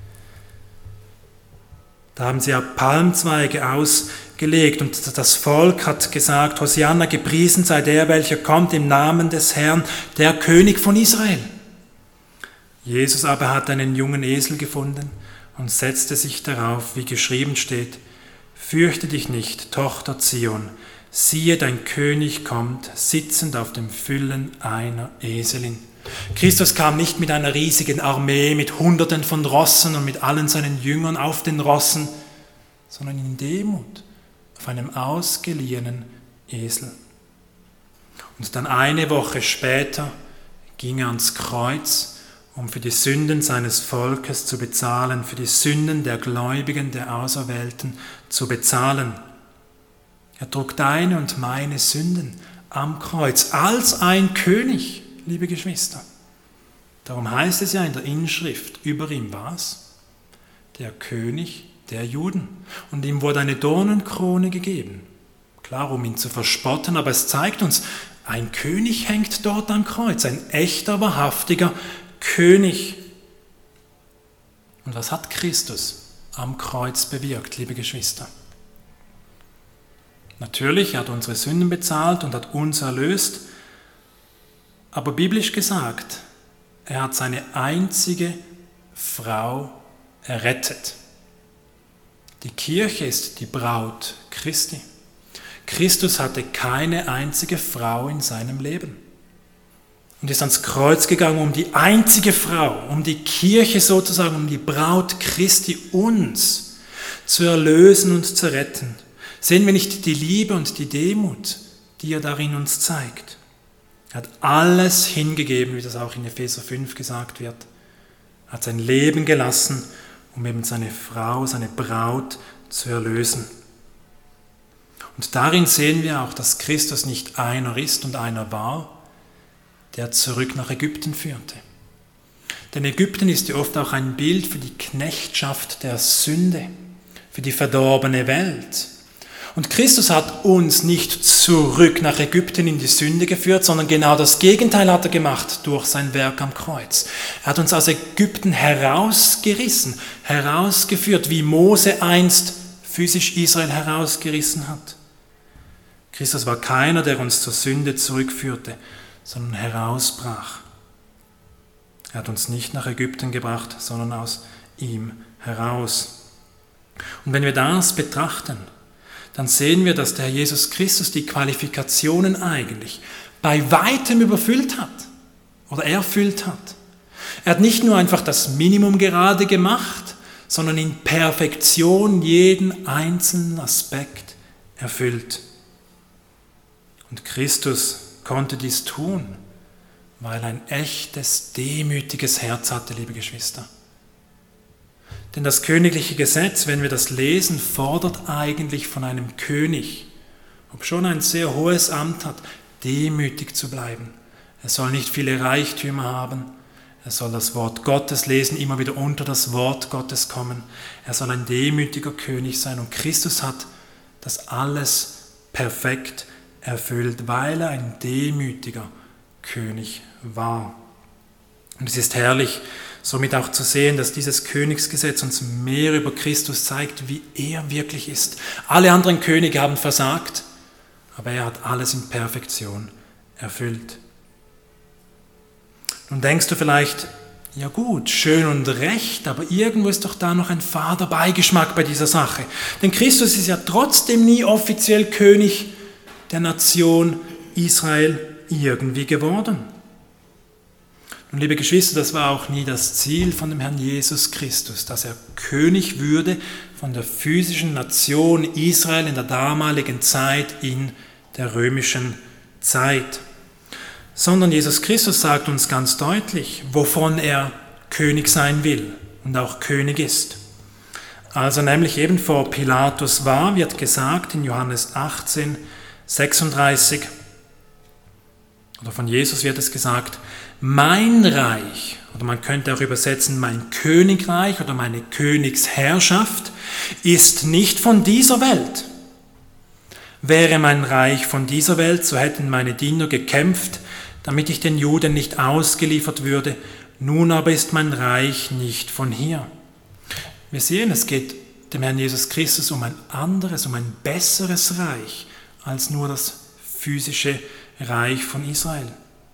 S2: Da haben sie ja Palmzweige ausgelegt und das Volk hat gesagt, Hosianna, gepriesen sei der, welcher kommt im Namen des Herrn, der König von Israel. Jesus aber hat einen jungen Esel gefunden und setzte sich darauf, wie geschrieben steht, fürchte dich nicht, Tochter Zion, siehe, dein König kommt, sitzend auf dem Füllen einer Eselin. Christus kam nicht mit einer riesigen Armee, mit Hunderten von Rossen und mit allen seinen Jüngern auf den Rossen, sondern in Demut, auf einem ausgeliehenen Esel. Und dann eine Woche später ging er ans Kreuz, um für die Sünden seines Volkes zu bezahlen, für die Sünden der Gläubigen, der Auserwählten zu bezahlen. Er trug deine und meine Sünden am Kreuz als ein König, liebe Geschwister. Darum heißt es ja in der Inschrift über ihm was? Der König der Juden. Und ihm wurde eine Dornenkrone gegeben. Klar, um ihn zu verspotten, aber es zeigt uns, ein König hängt dort am Kreuz, ein echter, wahrhaftiger König. Und was hat Christus am Kreuz bewirkt, liebe Geschwister? Natürlich, er hat unsere Sünden bezahlt und hat uns erlöst, aber biblisch gesagt, er hat seine einzige Frau errettet. Die Kirche ist die Braut Christi. Christus hatte keine einzige Frau in seinem Leben und ist ans Kreuz gegangen, um die einzige Frau, um die Kirche sozusagen, um die Braut Christi, uns zu erlösen und zu retten. Sehen wir nicht die Liebe und die Demut, die er darin uns zeigt? Er hat alles hingegeben, wie das auch in Epheser 5 gesagt wird. Er hat sein Leben gelassen, um eben seine Frau, seine Braut zu erlösen. Und darin sehen wir auch, dass Christus nicht einer ist und einer war, der zurück nach Ägypten führte. Denn Ägypten ist ja oft auch ein Bild für die Knechtschaft der Sünde, für die verdorbene Welt. Und Christus hat uns nicht zurück nach Ägypten in die Sünde geführt, sondern genau das Gegenteil hat er gemacht durch sein Werk am Kreuz. Er hat uns aus Ägypten herausgerissen, herausgeführt, wie Mose einst physisch Israel herausgerissen hat. Christus war keiner, der uns zur Sünde zurückführte, sondern herausbrach. Er hat uns nicht nach Ägypten gebracht, sondern aus ihm heraus. Und wenn wir das betrachten, dann sehen wir, dass der Herr Jesus Christus die Qualifikationen eigentlich bei weitem überfüllt hat oder erfüllt hat. Er hat nicht nur einfach das Minimum gerade gemacht, sondern in Perfektion jeden einzelnen Aspekt erfüllt. Und Christus konnte dies tun, weil er ein echtes, demütiges Herz hatte, liebe Geschwister. Denn das königliche Gesetz, wenn wir das lesen, fordert eigentlich von einem König, obschon er ein sehr hohes Amt hat, demütig zu bleiben. Er soll nicht viele Reichtümer haben, er soll das Wort Gottes lesen, immer wieder unter das Wort Gottes kommen. Er soll ein demütiger König sein und Christus hat das alles perfekt erfüllt, weil er ein demütiger König war. Und es ist herrlich, somit auch zu sehen, dass dieses Königsgesetz uns mehr über Christus zeigt, wie er wirklich ist. Alle anderen Könige haben versagt, aber er hat alles in Perfektion erfüllt. Nun denkst du vielleicht, ja gut, schön und recht, aber irgendwo ist doch da noch ein fader Beigeschmack bei dieser Sache. Denn Christus ist ja trotzdem nie offiziell König der Nation Israel irgendwie geworden. Und liebe Geschwister, das war auch nie das Ziel von dem Herrn Jesus Christus, dass er König würde von der physischen Nation Israel in der damaligen Zeit, in der römischen Zeit. Sondern Jesus Christus sagt uns ganz deutlich, wovon er König sein will und auch König ist. Also nämlich eben vor Pilatus war, wird gesagt in Johannes 18, 36, oder von Jesus wird es gesagt, mein Reich, oder man könnte auch übersetzen, mein Königreich oder meine Königsherrschaft ist nicht von dieser Welt. Wäre mein Reich von dieser Welt, so hätten meine Diener gekämpft, damit ich den Juden nicht ausgeliefert würde. Nun aber ist mein Reich nicht von hier. Wir sehen, es geht dem Herrn Jesus Christus um ein anderes, um ein besseres Reich als nur das physische Reich von Israel.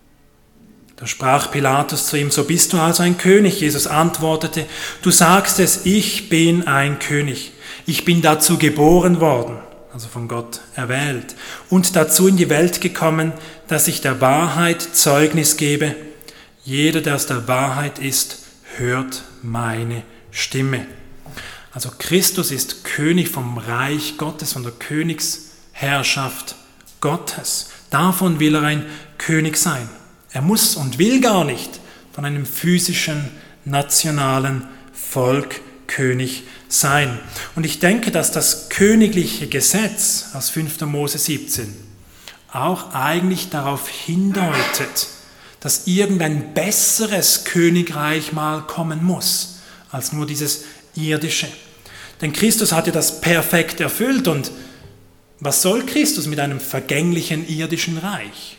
S2: Da sprach Pilatus zu ihm, so bist du also ein König. Jesus antwortete, du sagst es, ich bin ein König. Ich bin dazu geboren worden, also von Gott erwählt, und dazu in die Welt gekommen, dass ich der Wahrheit Zeugnis gebe. Jeder, der aus der Wahrheit ist, hört meine Stimme. Also Christus ist König vom Reich Gottes, von der Königsherrschaft Gottes. Davon will er ein König sein. Er muss und will gar nicht von einem physischen, nationalen Volk König sein. Und ich denke, dass das königliche Gesetz aus 5. Mose 17 auch eigentlich darauf hindeutet, dass irgendein besseres Königreich mal kommen muss, als nur dieses irdische. Denn Christus hat ja das perfekt erfüllt und was soll Christus mit einem vergänglichen irdischen Reich?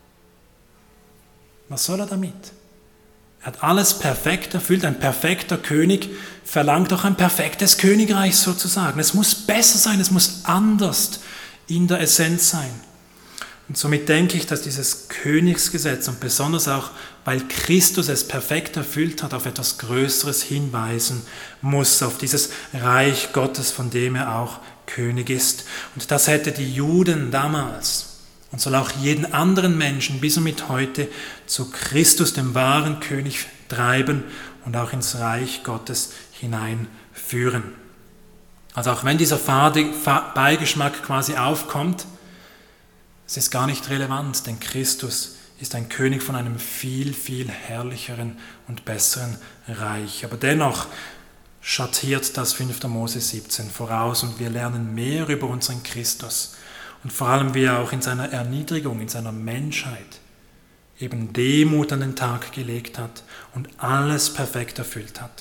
S2: Was soll er damit? Er hat alles perfekt erfüllt. Ein perfekter König verlangt auch ein perfektes Königreich sozusagen. Es muss besser sein, es muss anders in der Essenz sein. Und somit denke ich, dass dieses Königsgesetz und besonders auch, weil Christus es perfekt erfüllt hat, auf etwas Größeres hinweisen muss, auf dieses Reich Gottes, von dem er auch König ist. Und das hätte die Juden damals und soll auch jeden anderen Menschen bis und mit heute zu Christus, dem wahren König, treiben und auch ins Reich Gottes hineinführen. Also auch wenn dieser fade Beigeschmack quasi aufkommt, es ist gar nicht relevant, denn Christus ist ein König von einem viel, viel herrlicheren und besseren Reich. Aber dennoch schattiert das 5. Mose 17 voraus und wir lernen mehr über unseren Christus und vor allem wie er auch in seiner Erniedrigung, in seiner Menschheit eben Demut an den Tag gelegt hat und alles perfekt erfüllt hat.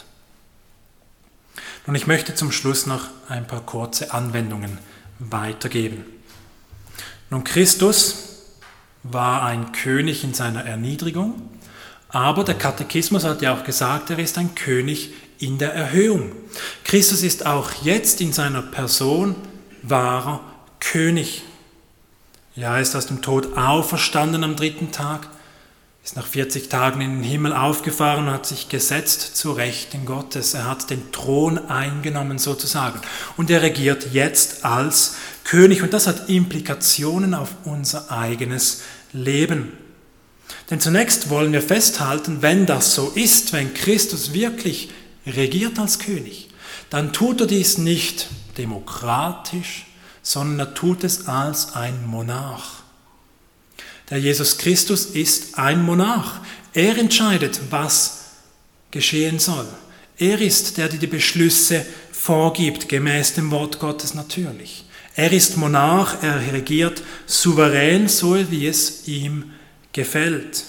S2: Und ich möchte zum Schluss noch ein paar kurze Anwendungen weitergeben. Nun, Christus war ein König in seiner Erniedrigung, aber der Katechismus hat ja auch gesagt, er ist ein König in der Erhöhung. Christus ist auch jetzt in seiner Person wahrer König. Ja, er ist aus dem Tod auferstanden am 3. Tag, ist nach 40 Tagen in den Himmel aufgefahren und hat sich gesetzt zu Rechten Gottes. Er hat den Thron eingenommen sozusagen und er regiert jetzt als König und das hat Implikationen auf unser eigenes Leben. Denn zunächst wollen wir festhalten, wenn das so ist, wenn Christus wirklich regiert als König, dann tut er dies nicht demokratisch, sondern er tut es als ein Monarch. Der Jesus Christus ist ein Monarch. Er entscheidet, was geschehen soll. Er ist der, der die Beschlüsse vorgibt, gemäß dem Wort Gottes natürlich. Er ist Monarch, er regiert souverän, so wie es ihm gefällt.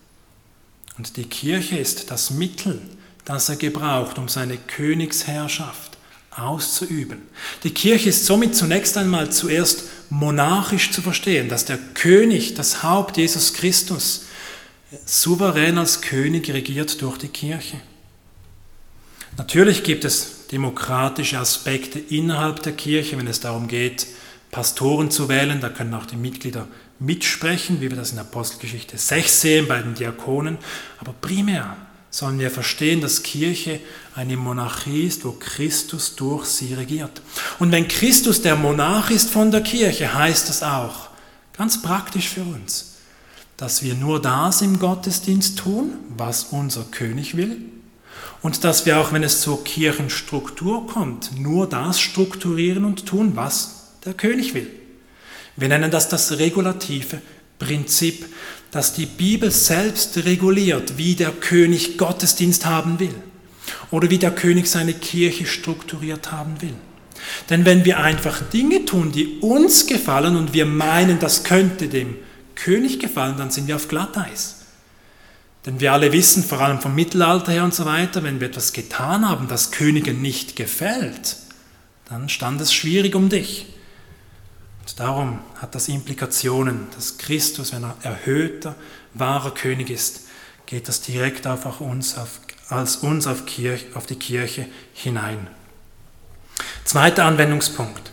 S2: Und die Kirche ist das Mittel, das er gebraucht, um seine Königsherrschaft auszuüben. Die Kirche ist somit zunächst einmal zuerst monarchisch zu verstehen, dass der König, das Haupt Jesus Christus, souverän als König regiert durch die Kirche. Natürlich gibt es demokratische Aspekte innerhalb der Kirche, wenn es darum geht, Pastoren zu wählen, da können auch die Mitglieder mitsprechen, wie wir das in Apostelgeschichte 6 sehen bei den Diakonen, aber primär sollen wir verstehen, dass Kirche eine Monarchie ist, wo Christus durch sie regiert. Und wenn Christus der Monarch ist von der Kirche, heißt das auch, ganz praktisch für uns, dass wir nur das im Gottesdienst tun, was unser König will, und dass wir auch, wenn es zur Kirchenstruktur kommt, nur das strukturieren und tun, was der König will. Wir nennen das das regulative Prinzip, dass die Bibel selbst reguliert, wie der König Gottesdienst haben will oder wie der König seine Kirche strukturiert haben will. Denn wenn wir einfach Dinge tun, die uns gefallen und wir meinen, das könnte dem König gefallen, dann sind wir auf Glatteis. Denn wir alle wissen, vor allem vom Mittelalter her und so weiter, wenn wir etwas getan haben, das Königen nicht gefällt, dann stand es schwierig um dich. Und darum hat das Implikationen, dass Christus, wenn er erhöhter, wahrer König ist, geht das direkt auf uns auf die Kirche hinein. Zweiter Anwendungspunkt.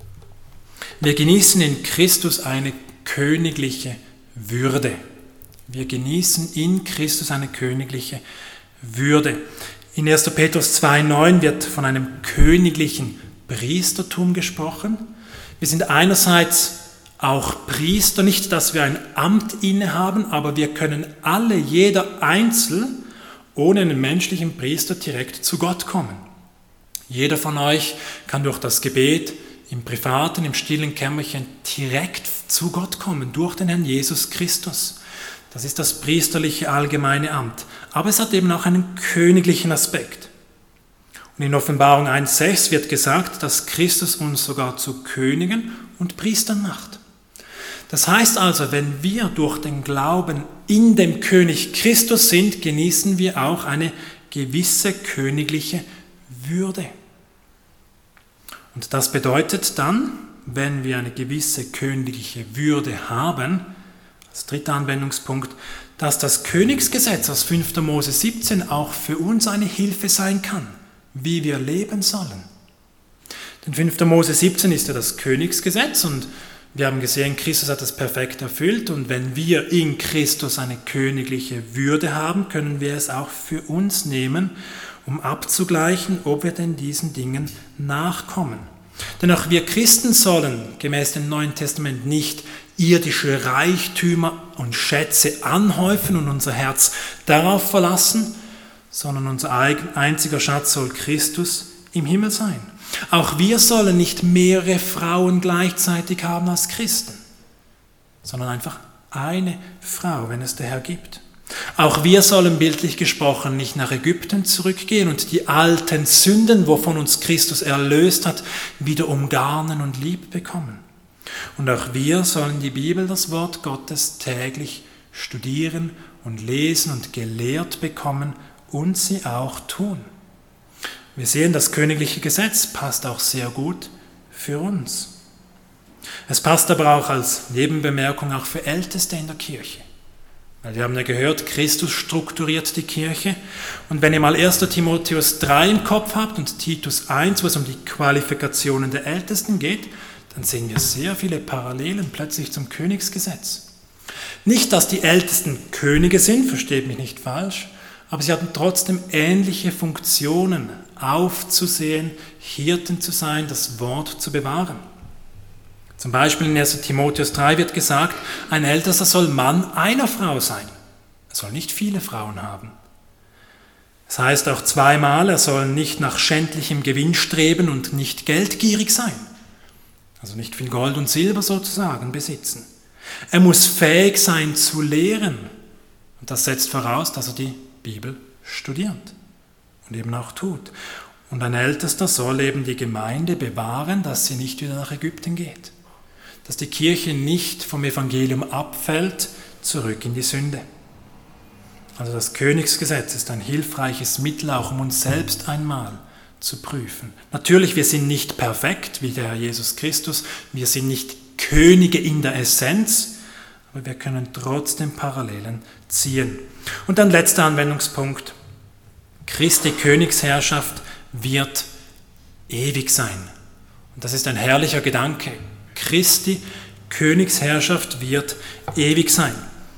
S2: Wir genießen in Christus eine königliche Würde. Wir genießen in Christus eine königliche Würde. In 1. Petrus 2,9 wird von einem königlichen Priestertum gesprochen. Wir sind einerseits auch Priester, nicht, dass wir ein Amt innehaben, aber wir können alle, jeder Einzelne, ohne einen menschlichen Priester direkt zu Gott kommen. Jeder von euch kann durch das Gebet im privaten, im stillen Kämmerchen direkt zu Gott kommen, durch den Herrn Jesus Christus. Das ist das priesterliche allgemeine Amt. Aber es hat eben auch einen königlichen Aspekt. Und in Offenbarung 1,6 wird gesagt, dass Christus uns sogar zu Königen und Priestern macht. Das heißt also, wenn wir durch den Glauben in dem König Christus sind, genießen wir auch eine gewisse königliche Würde. Und das bedeutet dann, wenn wir eine gewisse königliche Würde haben, als dritter Anwendungspunkt, dass das Königsgesetz aus 5. Mose 17 auch für uns eine Hilfe sein kann, wie wir leben sollen. Denn 5. Mose 17 ist ja das Königsgesetz und wir haben gesehen, Christus hat das perfekt erfüllt und wenn wir in Christus eine königliche Würde haben, können wir es auch für uns nehmen, um abzugleichen, ob wir denn diesen Dingen nachkommen. Denn auch wir Christen sollen gemäß dem Neuen Testament nicht irdische Reichtümer und Schätze anhäufen und unser Herz darauf verlassen, sondern unser einziger Schatz soll Christus im Himmel sein. Auch wir sollen nicht mehrere Frauen gleichzeitig haben als Christen, sondern einfach eine Frau, wenn es der Herr gibt. Auch wir sollen bildlich gesprochen nicht nach Ägypten zurückgehen und die alten Sünden, wovon uns Christus erlöst hat, wieder umgarnen und lieb bekommen. Und auch wir sollen die Bibel, das Wort Gottes, täglich studieren und lesen und gelehrt bekommen und sie auch tun. Wir sehen, das königliche Gesetz passt auch sehr gut für uns. Es passt aber auch als Nebenbemerkung auch für Älteste in der Kirche. Weil wir haben ja gehört, Christus strukturiert die Kirche. Und wenn ihr mal 1. Timotheus 3 im Kopf habt und Titus 1, wo es um die Qualifikationen der Ältesten geht, dann sehen wir sehr viele Parallelen plötzlich zum Königsgesetz. Nicht, dass die Ältesten Könige sind, versteht mich nicht falsch, aber sie hatten trotzdem ähnliche Funktionen, aufzusehen, Hirten zu sein, das Wort zu bewahren. Zum Beispiel in 1. Timotheus 3 wird gesagt, ein Ältester soll Mann einer Frau sein. Er soll nicht viele Frauen haben. Das heißt auch zweimal, er soll nicht nach schändlichem Gewinn streben und nicht geldgierig sein. Also nicht viel Gold und Silber sozusagen besitzen. Er muss fähig sein zu lehren. Und das setzt voraus, dass er die Bibel studiert und eben auch tut. Und ein Ältester soll eben die Gemeinde bewahren, dass sie nicht wieder nach Ägypten geht. Dass die Kirche nicht vom Evangelium abfällt, zurück in die Sünde. Also das Königsgesetz ist ein hilfreiches Mittel, auch um uns selbst einmal zu prüfen. Natürlich, wir sind nicht perfekt, wie der Herr Jesus Christus, wir sind nicht Könige in der Essenz, aber wir können trotzdem Parallelen ziehen. Und dann letzter Anwendungspunkt. Christi Königsherrschaft wird ewig sein. Und das ist ein herrlicher Gedanke. Christi Königsherrschaft wird ewig sein.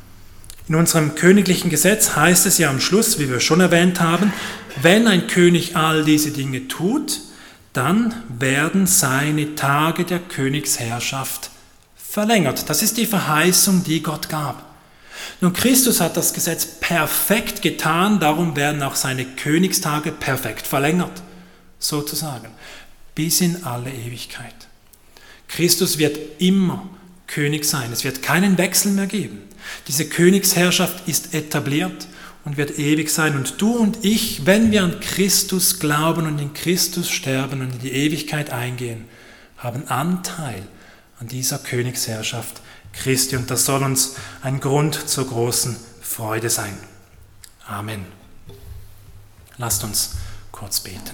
S2: In unserem königlichen Gesetz heißt es ja am Schluss, wie wir schon erwähnt haben, wenn ein König all diese Dinge tut, dann werden seine Tage der Königsherrschaft verlängert. Das ist die Verheißung, die Gott gab. Nun, Christus hat das Gesetz perfekt getan, darum werden auch seine Königstage perfekt verlängert, sozusagen, bis in alle Ewigkeit. Christus wird immer König sein, es wird keinen Wechsel mehr geben. Diese Königsherrschaft ist etabliert und wird ewig sein. Und du und ich, wenn wir an Christus glauben und in Christus sterben und in die Ewigkeit eingehen, haben Anteil an dieser Königsherrschaft Christi. Und das soll uns ein Grund zur großen Freude sein. Amen. Lasst uns kurz beten.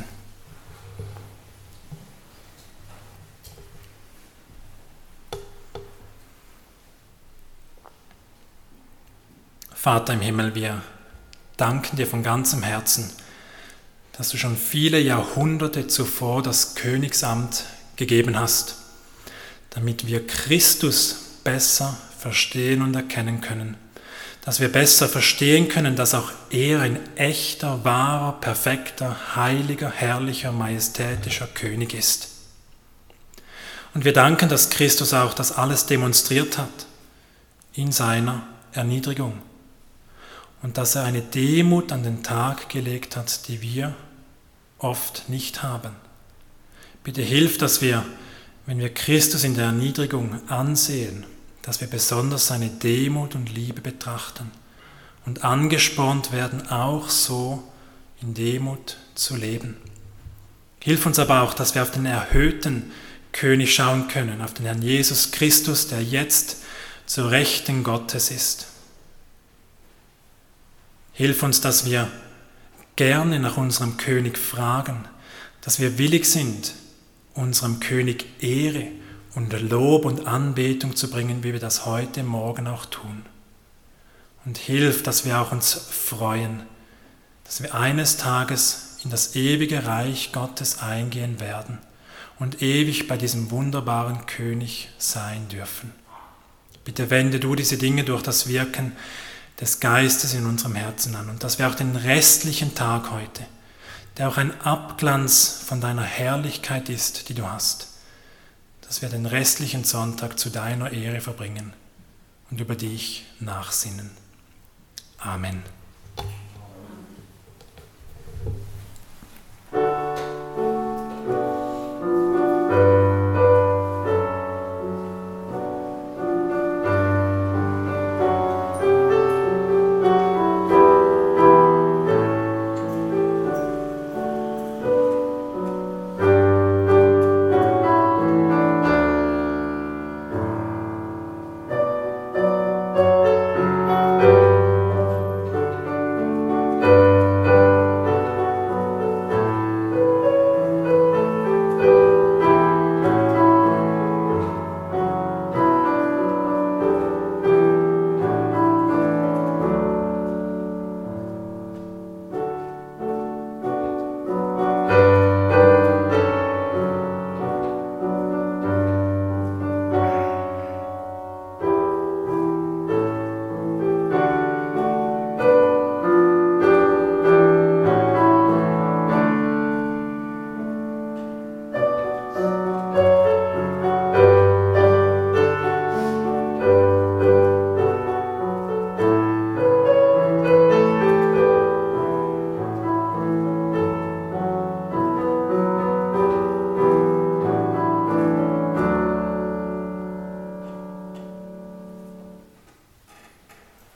S2: Vater im Himmel, wir danken dir von ganzem Herzen, dass du schon viele Jahrhunderte zuvor das Königsamt gegeben hast, damit wir Christus besser verstehen und erkennen können, dass wir besser verstehen können, dass auch er ein echter, wahrer, perfekter, heiliger, herrlicher, majestätischer König ist. Und wir danken, dass Christus auch das alles demonstriert hat in seiner Erniedrigung. Und dass er eine Demut an den Tag gelegt hat, die wir oft nicht haben. Bitte hilf, dass wir, wenn wir Christus in der Erniedrigung ansehen, dass wir besonders seine Demut und Liebe betrachten und angespornt werden, auch so in Demut zu leben. Hilf uns aber auch, dass wir auf den erhöhten König schauen können, auf den Herrn Jesus Christus, der jetzt zur Rechten Gottes ist. Hilf uns, dass wir gerne nach unserem König fragen, dass wir willig sind, unserem König Ehre und Lob und Anbetung zu bringen, wie wir das heute Morgen auch tun. Und hilf, dass wir auch uns freuen, dass wir eines Tages in das ewige Reich Gottes eingehen werden und ewig bei diesem wunderbaren König sein dürfen. Bitte wende du diese Dinge durch das Wirken des Geistes in unserem Herzen an und dass wir auch den restlichen Tag heute, der auch ein Abglanz von deiner Herrlichkeit ist, die du hast, dass wir den restlichen Sonntag zu deiner Ehre verbringen und über dich nachsinnen. Amen.